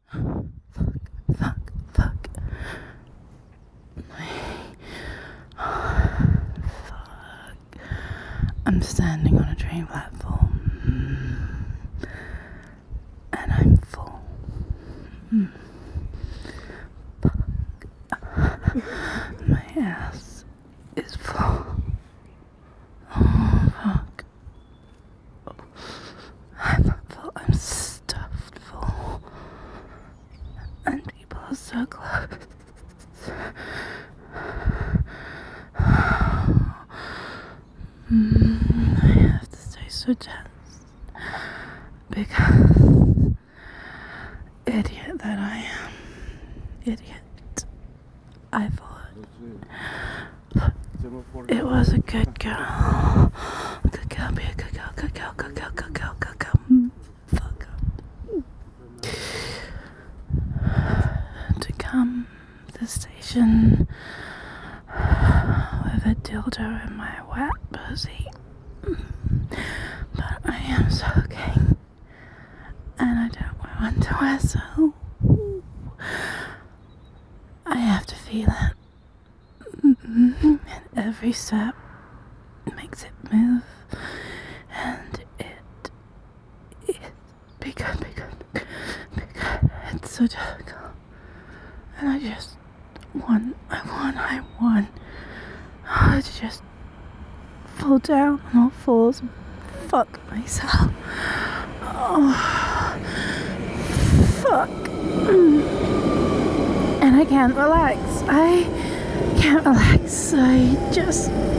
Fuck. I'm standing on a train platform. And I'm full. My ass is full. Oh, fuck. I'm not full, I'm stuffed full. And people are so close. I have to stay so tense. Because idiot that I am. Idiot. I thought it was a good girl. Good girl, be a good girl, good girl, good girl, good girl, good girl. Fuck up. To come to the station with a dildo in my wet pussy. But I am soaking. And I don't wear underwear, so I have to feel it. And every step makes it move. And it because it's so difficult. And I just won. I just fall down on all fours and fuck myself. Oh, fuck. And I can't relax. I just